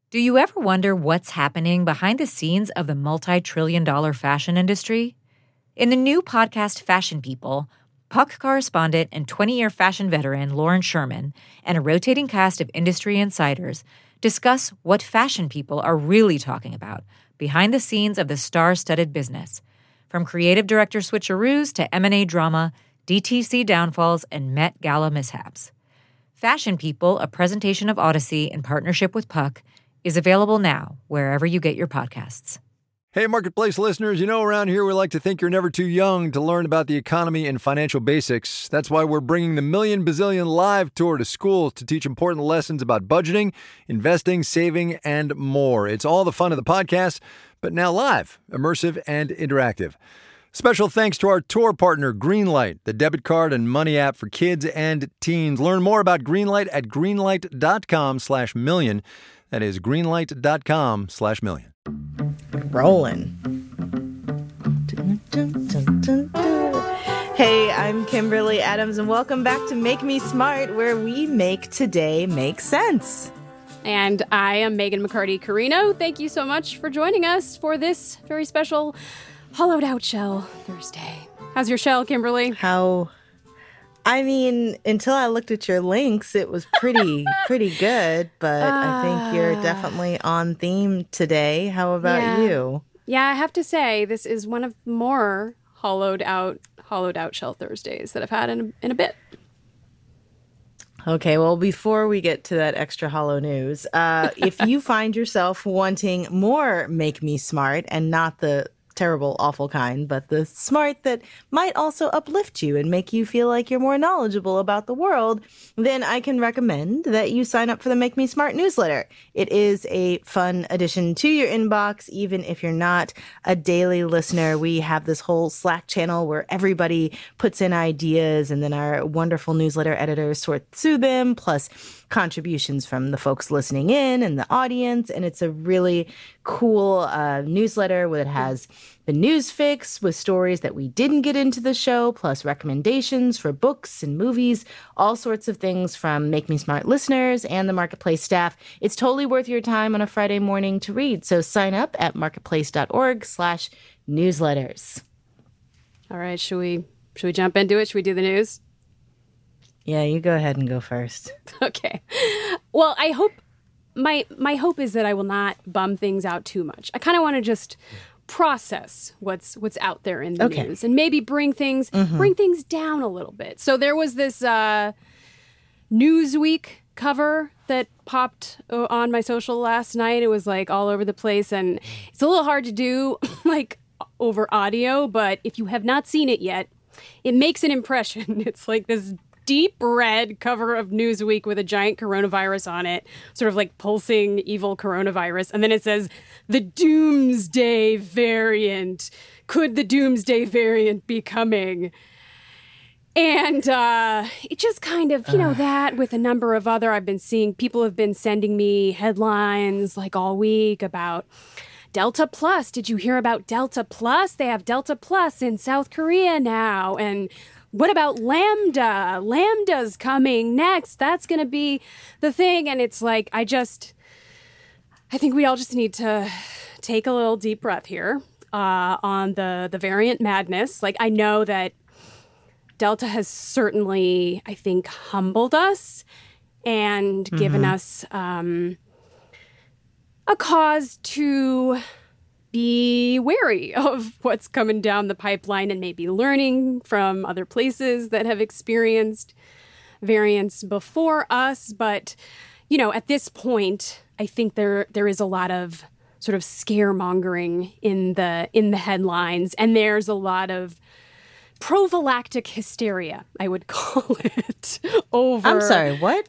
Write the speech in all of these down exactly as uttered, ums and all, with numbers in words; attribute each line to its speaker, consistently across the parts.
Speaker 1: Do you ever wonder what's happening behind the scenes of the multi-trillion dollar fashion industry? In the new podcast Fashion People, Puck correspondent and twenty-year fashion veteran Lauren Sherman and a rotating cast of industry insiders discuss what fashion people are really talking about behind the scenes of the star-studded business, from creative director switcheroos to M and A drama, D T C downfalls, and Met Gala mishaps. Fashion People, a presentation of Odyssey in partnership with Puck, is available now wherever you get your podcasts.
Speaker 2: Hey, Marketplace listeners, you know around here we like to think you're never too young to learn about the economy and financial basics. That's why we're bringing the Million Bazillion Live Tour to schools to teach important lessons about budgeting, investing, saving, and more. It's all the fun of the podcast, but now live, immersive, and interactive. Special thanks to our tour partner, Greenlight, the debit card and money app for kids and teens. Learn more about Greenlight at greenlight.com slash million. That is greenlight.com slash million.
Speaker 3: Rolling. Hey, I'm Kimberly Adams, and welcome back to Make Me Smart, where we make today make sense.
Speaker 4: And I am Megan McCarty Carino. Thank you so much for joining us for this very special Hollowed Out Shell Thursday. How's your shell, Kimberly?
Speaker 3: How... I mean, until I looked at your links, it was pretty, pretty good, but uh, I think you're definitely on theme today. How about
Speaker 4: yeah.
Speaker 3: you?
Speaker 4: Yeah, I have to say, this is one of the more hollowed out, hollowed out shell Thursdays that I've had in a, in a bit.
Speaker 3: Okay, well, before we get to that extra hollow news, uh, if you find yourself wanting more Make Me Smart and not the terrible, awful kind, but the smart that might also uplift you and make you feel like you're more knowledgeable about the world, then I can recommend that you sign up for the Make Me Smart newsletter. It is a fun addition to your inbox, even if you're not a daily listener. We have this whole Slack channel where everybody puts in ideas, and then our wonderful newsletter editors sort through them, plus contributions from the folks listening in and the audience. And it's a really cool uh, newsletter that has the news fix with stories that we didn't get into the show, plus recommendations for books and movies, all sorts of things from Make Me Smart listeners and the Marketplace staff. It's totally worth your time on a Friday morning to read. So sign up at marketplace.org slash newsletters.
Speaker 4: All right, should we should we jump into it? Should we do the news?
Speaker 3: Yeah, you go ahead and go first.
Speaker 4: Okay. Well, I hope my my hope is that I will not bum things out too much. I kind of want to just process what's what's out there in the
Speaker 3: okay.
Speaker 4: news and maybe bring things mm-hmm. bring things down a little bit. So there was this uh, Newsweek cover that popped on my social last night. It was like all over the place, and it's a little hard to do like over audio, but if you have not seen it yet, it makes an impression. It's like this deep red cover of Newsweek with a giant coronavirus on it, sort of like pulsing evil coronavirus. And then it says, the doomsday variant. Could the doomsday variant be coming? And uh, it just kind of, you know, that with a number of other, I've been seeing, people have been sending me headlines like all week about Delta Plus. Did you hear about Delta Plus? They have Delta Plus in South Korea now. And what about Lambda? Lambda's coming next. That's going to be the thing. And it's like, I just, I think we all just need to take a little deep breath here uh, on the, the variant madness. Like, I know that Delta has certainly, I think, humbled us and mm-hmm. given us um, a cause to be wary of what's coming down the pipeline and maybe learning from other places that have experienced variants before us. But, you know, at this point, I think there there is a lot of sort of scaremongering in the in the headlines, and there's a lot of prophylactic hysteria, I would call it, over...
Speaker 3: I'm sorry, what?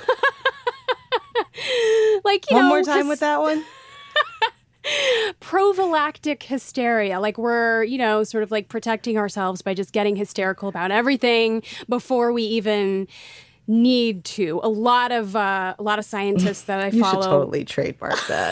Speaker 4: like, you
Speaker 3: One
Speaker 4: know,
Speaker 3: more time
Speaker 4: this...
Speaker 3: with that one?
Speaker 4: Prophylactic hysteria, like we're, you know, sort of like protecting ourselves by just getting hysterical about everything before we even need to. A lot of uh, a lot of scientists that I
Speaker 3: you
Speaker 4: follow.
Speaker 3: You should totally trademark that.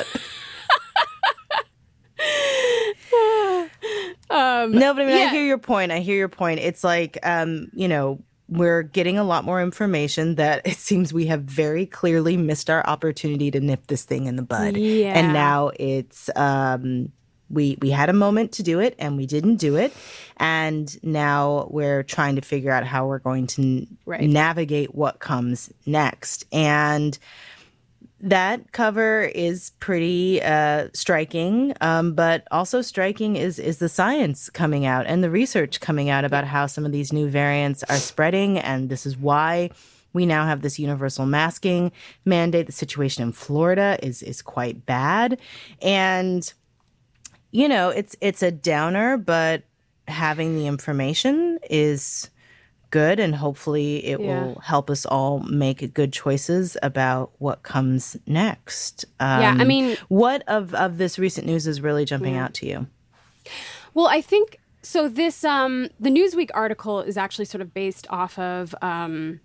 Speaker 3: um, no, but I mean, yeah. I hear your point. I hear your point. It's like, um, you know, we're getting a lot more information that it seems we have very clearly missed our opportunity to nip this thing in the bud.
Speaker 4: Yeah.
Speaker 3: And now it's, um, we, we had a moment to do it and we didn't do it. And now we're trying to figure out how we're going to n-
Speaker 4: Right.
Speaker 3: navigate what comes next. And that cover is pretty uh, striking, um, but also striking is is the science coming out and the research coming out about how some of these new variants are spreading, and this is why we now have this universal masking mandate. The situation in Florida is is quite bad, and you know it's it's a downer, but having the information is good, and hopefully it
Speaker 4: Yeah.
Speaker 3: will help us all make good choices about what comes next. Um,
Speaker 4: Yeah, I mean-
Speaker 3: what of, of this recent news is really jumping
Speaker 4: Yeah.
Speaker 3: out to you?
Speaker 4: Well, I think so. This um, the Newsweek article is actually sort of based off of um,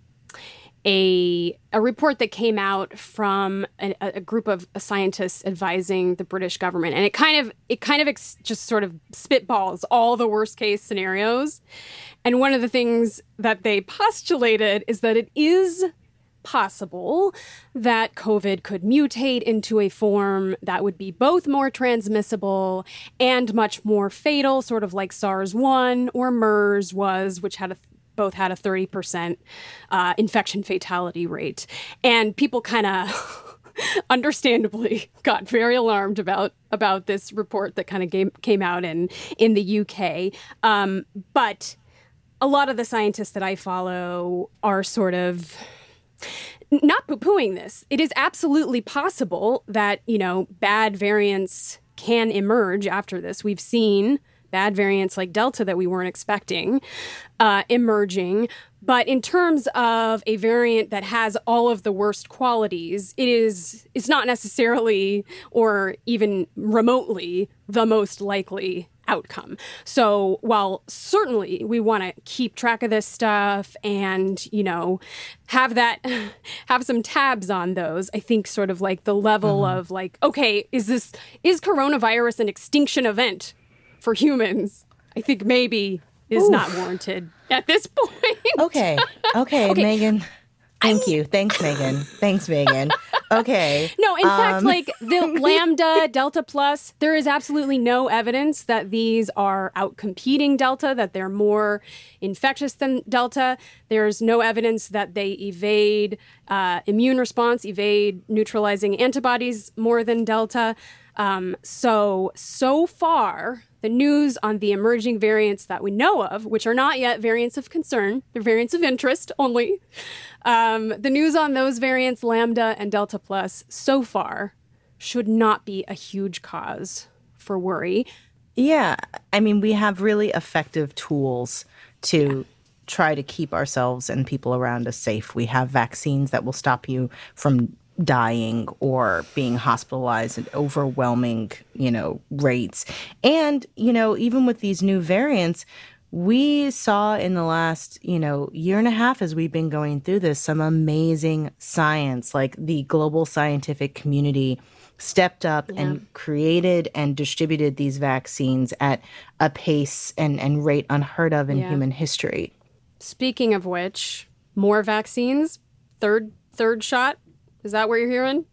Speaker 4: a a report that came out from a, a group of scientists advising the British government, and it kind of it kind of ex- just sort of spitballs all the worst case scenarios. And one of the things that they postulated is that it is possible that COVID could mutate into a form that would be both more transmissible and much more fatal, sort of like SARS one or MERS was, which had a, both had a thirty percent uh, infection fatality rate. And people kind of understandably got very alarmed about about this report that kind of came, came out in, in the U K. Um, but a lot of the scientists that I follow are sort of not poo-pooing this. It is absolutely possible that, you know, bad variants can emerge after this. We've seen bad variants like Delta that we weren't expecting uh, emerging. But in terms of a variant that has all of the worst qualities, it is it's not necessarily or even remotely the most likely outcome. So while certainly we want to keep track of this stuff and, you know, have that, have some tabs on those, I think sort of like the level mm-hmm. of like, okay, is this, is coronavirus an extinction event for humans? I think maybe is Oof. not warranted at this point.
Speaker 3: Okay. Okay, okay. Megan. Thank you. Thanks, Megan. Thanks, Megan. Okay.
Speaker 4: No, in
Speaker 3: um,
Speaker 4: fact, like the Lambda, Delta Plus, there is absolutely no evidence that these are outcompeting Delta, that they're more infectious than Delta. There's no evidence that they evade uh, immune response, evade neutralizing antibodies more than Delta. Um, so, so far, the news on the emerging variants that we know of, which are not yet variants of concern, they're variants of interest only. Um, the news on those variants, Lambda and Delta Plus, so far should not be a huge cause for worry.
Speaker 3: Yeah. I mean, we have really effective tools to yeah. try to keep ourselves and people around us safe. We have vaccines that will stop you from dying or being hospitalized at overwhelming, you know, rates. And, you know, even with these new variants, we saw in the last, you know, year and a half as we've been going through this, some amazing science, like the global scientific community stepped up yeah. and created and distributed these vaccines at a pace and, and rate unheard of in yeah. human history.
Speaker 4: Speaking of which, more vaccines, third third shot. Is that what you're hearing?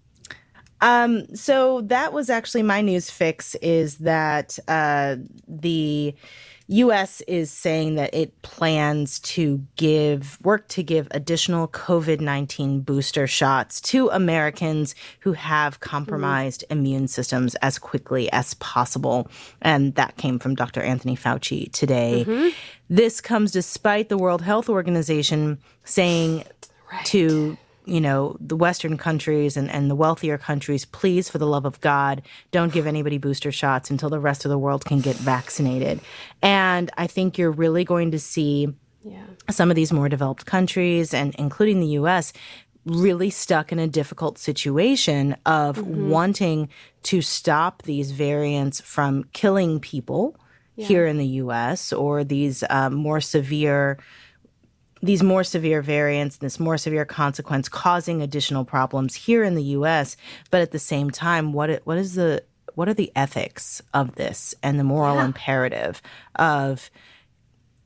Speaker 3: Um, so that was actually my news fix, is that uh, the U S is saying that it plans to give work to give additional COVID nineteen booster shots to Americans who have compromised mm-hmm. immune systems as quickly as possible. And that came from Doctor Anthony Fauci today. Mm-hmm. This comes despite the World Health Organization saying right. to you know, the Western countries and, and the wealthier countries, please, for the love of God, don't give anybody booster shots until the rest of the world can get vaccinated. And I think you're really going to see yeah. some of these more developed countries, and including the U S, really stuck in a difficult situation of mm-hmm. wanting to stop these variants from killing people yeah. here in the U S, or these um, more severe these more severe variants, this more severe consequence causing additional problems here in the U S. But at the same time, what what is the what are the ethics of this and the moral yeah. imperative of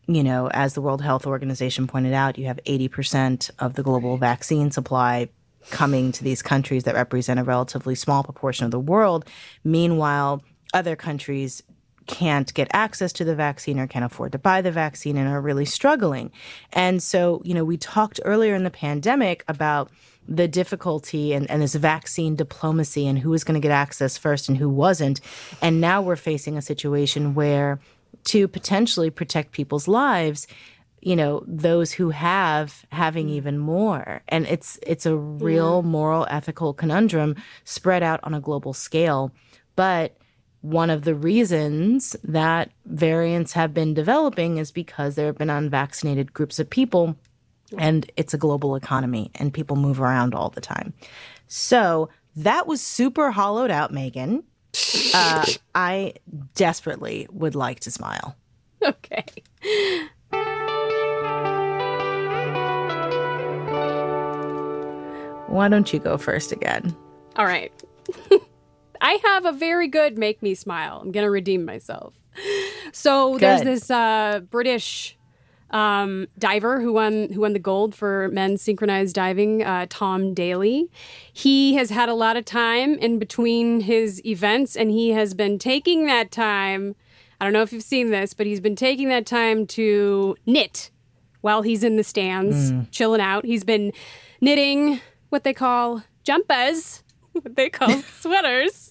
Speaker 3: you know, as the World Health Organization pointed out, you have eighty percent of the global vaccine supply coming to these countries that represent a relatively small proportion of the world. Meanwhile, other countries can't get access to the vaccine or can't afford to buy the vaccine and are really struggling. And so, you know, we talked earlier in the pandemic about the difficulty and, and this vaccine diplomacy and who was going to get access first and who wasn't. And now we're facing a situation where to potentially protect people's lives, you know, those who have having even more. And it's it's a real yeah. moral, ethical conundrum spread out on a global scale. But one of the reasons that variants have been developing is because there have been unvaccinated groups of people, and it's a global economy, and people move around all the time. So that was super hollowed out, Megan. Uh, I desperately would like to smile.
Speaker 4: Okay.
Speaker 3: Why don't you go first again?
Speaker 4: All right. I have a very good make me smile. I'm going to redeem myself. So good. There's this uh, British um, diver who won who won the gold for men's synchronized diving, uh, Tom Daley. He has had a lot of time in between his events, and he has been taking that time. I don't know if you've seen this, but he's been taking that time to knit while he's in the stands, mm. chilling out. He's been knitting what they call jumpers, what they call sweaters.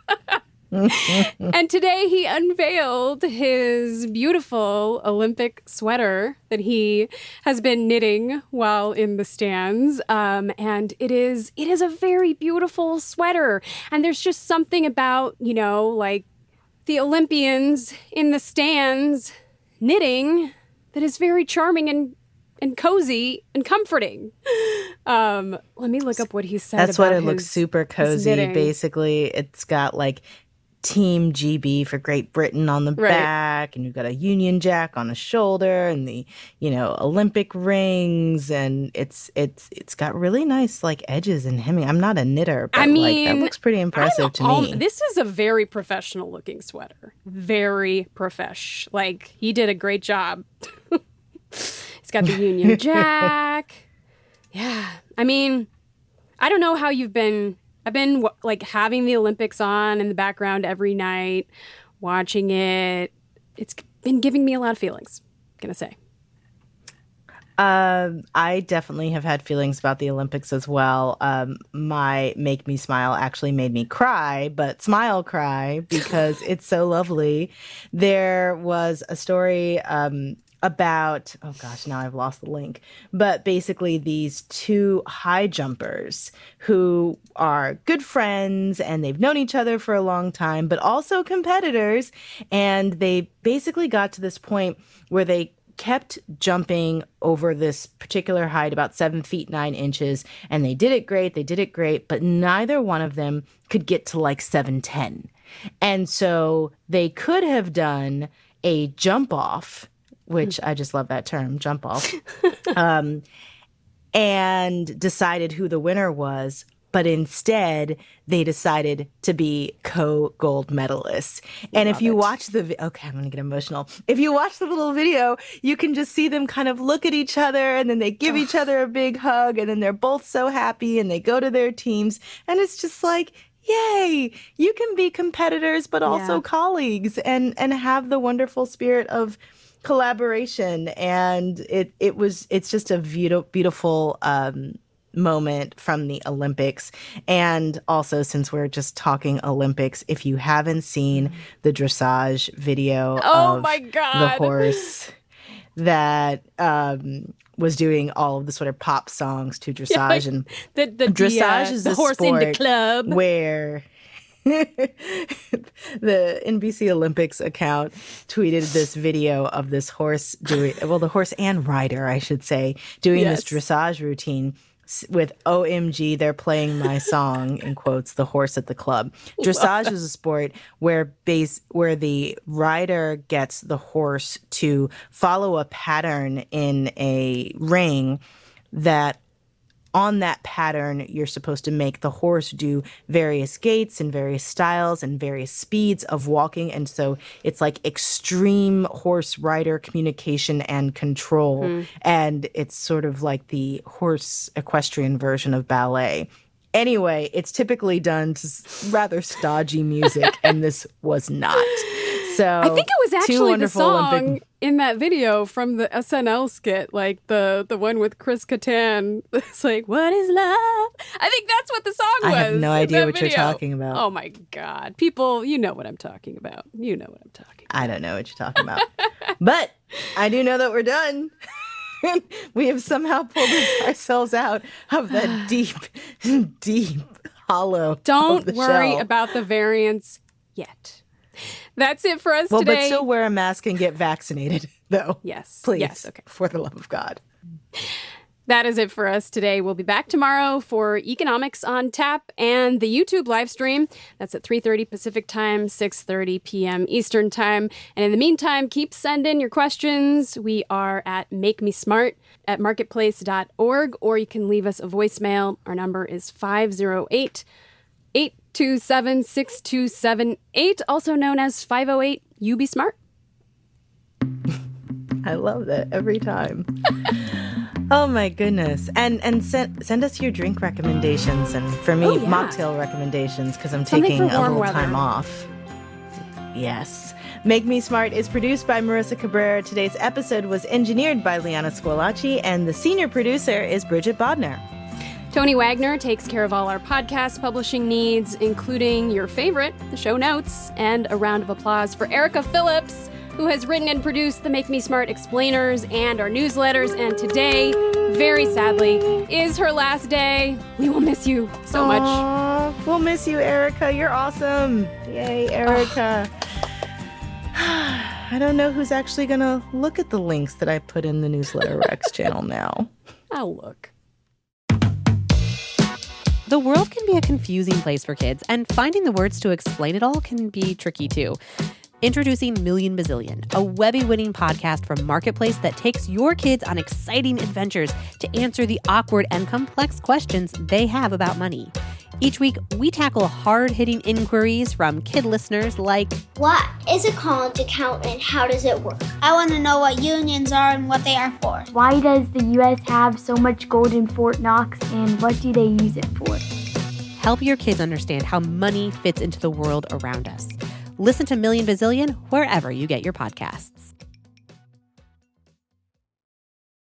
Speaker 4: And today he unveiled his beautiful Olympic sweater that he has been knitting while in the stands. Um, and it is it is a very beautiful sweater. And there's just something about, you know, like the Olympians in the stands knitting that is very charming and and cozy and comforting. Um, let me look up what he said.
Speaker 3: That's
Speaker 4: about
Speaker 3: what it
Speaker 4: his,
Speaker 3: looks super cozy. Basically, it's got like Team G B for Great Britain on the
Speaker 4: right.
Speaker 3: back, and you've got a Union Jack on the shoulder, and the you know Olympic rings, and it's it's it's got really nice like edges and hemming. I'm not a knitter, but
Speaker 4: I mean,
Speaker 3: like that looks pretty impressive to
Speaker 4: all,
Speaker 3: me.
Speaker 4: This is a very professional looking sweater. Very profesh. Like he did a great job. He's got the Union Jack. Yeah. I mean, I don't know how you've been. I've been like having the Olympics on in the background every night, watching it. It's been giving me a lot of feelings, I'm gonna say.
Speaker 3: Um, I definitely have had feelings about the Olympics as well. Um, my Make Me Smile actually made me cry, but smile cry because it's so lovely. There was a story um, about, oh gosh, now I've lost the link, but basically these two high jumpers who are good friends and they've known each other for a long time, but also competitors. And they basically got to this point where they kept jumping over this particular height, about seven feet, nine inches. And they did it great. They did it great. But neither one of them could get to like seven ten. And so they could have done a jump off, which I just love that term, jump off, um, and decided who the winner was. But instead, they decided to be co-gold medalists. And love if you it. watch the vi- okay, I'm going to get emotional. If you watch the little video, you can just see them kind of look at each other, and then they give each other a big hug, and then they're both so happy, and they go to their teams. And it's just like, yay, you can be competitors, but also yeah. colleagues, and and have the wonderful spirit of collaboration. And it it was it's just a beautiful beautiful um moment from the Olympics. And also, since we're just talking Olympics, if you haven't seen the dressage video
Speaker 4: oh
Speaker 3: of
Speaker 4: my God.
Speaker 3: the horse that um was doing all of the sort of pop songs to dressage, and
Speaker 4: the, the
Speaker 3: dressage
Speaker 4: the, uh,
Speaker 3: is
Speaker 4: the
Speaker 3: a
Speaker 4: horse
Speaker 3: sport
Speaker 4: in the club
Speaker 3: where the N B C Olympics account tweeted this video of this horse doing, well, the horse and rider, I should say, doing yes. this dressage routine with O M G, they're playing my song, in quotes, the horse at the club. Dressage is a sport where base where the rider gets the horse to follow a pattern in a ring that on that pattern, you're supposed to make the horse do various gaits and various styles and various speeds of walking. And so it's like extreme horse rider communication and control. Mm. And it's sort of like the horse equestrian version of ballet. Anyway, it's typically done to rather stodgy music, and this was not. So
Speaker 4: I think it was actually the song
Speaker 3: Olympic...
Speaker 4: in that video from the S N L skit, like the, the one with Chris Kattan. It's like, what is love? I think that's what the song was.
Speaker 3: I have no idea what
Speaker 4: video.
Speaker 3: you're talking about.
Speaker 4: Oh, my God. People, you know what I'm talking about. You know what I'm talking about.
Speaker 3: I don't know what you're talking about. But I do know that we're done. We have somehow pulled ourselves out of that deep, deep hollow.
Speaker 4: Don't
Speaker 3: of the
Speaker 4: worry
Speaker 3: shell.
Speaker 4: about the variants yet. That's it for us
Speaker 3: well,
Speaker 4: today.
Speaker 3: Well, but still wear a mask and get vaccinated, though.
Speaker 4: Yes.
Speaker 3: Please.
Speaker 4: Yes. Okay.
Speaker 3: For the love of God.
Speaker 4: That is it for us today. We'll be back tomorrow for Economics on Tap and the YouTube live stream. That's at three thirty Pacific Time, six thirty p.m. Eastern Time. And in the meantime, keep sending your questions. We are at Make Me Smart at marketplace dot org, or you can leave us a voicemail. Our number is five oh eight, eight two seven, six two seven eight, also known as five oh eight You Be Smart.
Speaker 3: I love that every time. Oh my goodness. And and send send us your drink recommendations, and for me, oh, yeah. mocktail recommendations, because I'm
Speaker 4: Something
Speaker 3: taking a little
Speaker 4: weather.
Speaker 3: time off. Yes. Make Me Smart is produced by Marissa Cabrera. Today's episode was engineered by Liana Squilacci, and the senior producer is Bridget Bodner.
Speaker 4: Tony Wagner takes care of all our podcast publishing needs, including your favorite, the show notes, and a round of applause for Erica Phillips, who has written and produced the Make Me Smart explainers and our newsletters. And today, very sadly, is her last day. We will miss you so
Speaker 3: Aww,
Speaker 4: much.
Speaker 3: We'll miss you, Erica. You're awesome. Yay, Erica. I don't know who's actually going to look at the links that I put in the Newsletter Rex channel now.
Speaker 4: I'll look.
Speaker 5: The world can be a confusing place for kids, and finding the words to explain it all can be tricky too. Introducing Million Bazillion, a Webby-winning podcast from Marketplace that takes your kids on exciting adventures to answer the awkward and complex questions they have about money. Each week, we tackle hard-hitting inquiries from kid listeners like,
Speaker 6: what is a college account and how does it work? I want to know what unions are and what they are for.
Speaker 7: Why does the U S have so much gold in Fort Knox, and what do they use it for?
Speaker 5: Help your kids understand how money fits into the world around us. Listen to Million Bazillion wherever you get your podcasts.